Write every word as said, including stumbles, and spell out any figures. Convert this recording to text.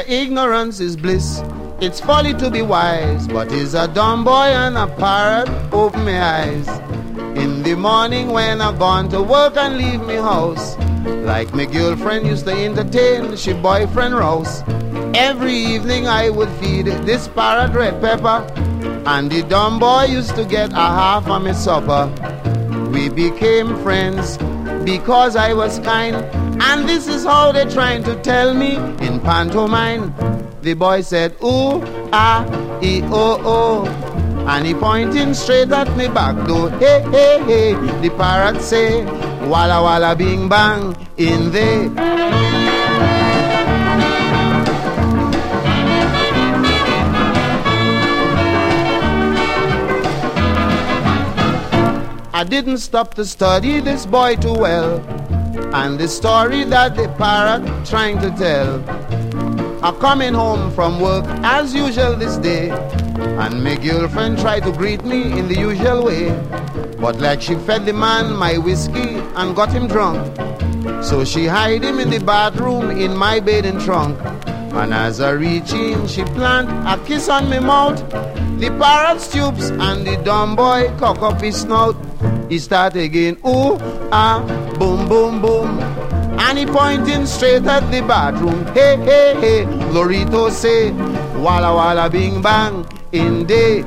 ignorance is bliss. It's folly to be wise, but is a dumb boy and a parrot open my eyes. In the morning when I gone to work and leave me house, like my girlfriend used to entertain she boyfriend rouse. Every evening I would feed this parrot red pepper, and the dumb boy used to get a half of my supper. We became friends because I was kind, and this is how they trying to tell me in pantomime. The boy said, ooh, ah, e, oh, oh, and he pointing straight at me back door. Hey, hey, hey, the parrot say, walla, walla, bing, bang, in there. I didn't stop to study this boy too well, and the story that the parrot trying to tell. I'm coming home from work as usual this day, and my girlfriend tried to greet me in the usual way, but like she fed the man my whiskey and got him drunk, so she hide him in the bathroom in my bathing trunk. And as I reach in, she plant a kiss on my mouth. The parrot stoops and the dumb boy cock up his snout. He start again, ooh, ah, boom, boom, boom, and he pointing straight at the bathroom. Hey, hey, hey, Lorito say, walla, walla, bing, bang, in day.